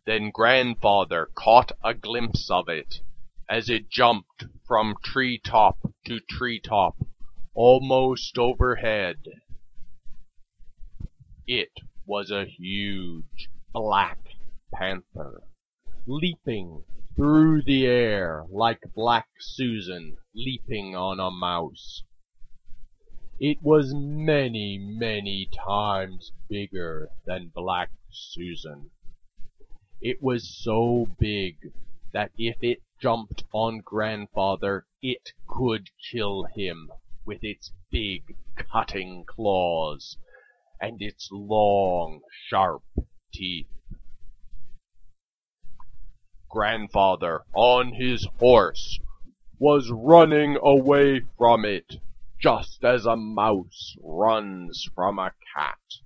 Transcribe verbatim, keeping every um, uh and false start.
Then Grandfather caught a glimpse of it, as it jumped from tree top to tree top, almost overhead. It was a huge black panther, leaping through the air like Black Susan leaping on a mouse. It was many, many times bigger than Black Susan. It was so big that if it jumped on Grandfather, it could kill him with its big cutting claws and its long, sharp teeth. Grandfather, on his horse, was running away from it, just as a mouse runs from a cat.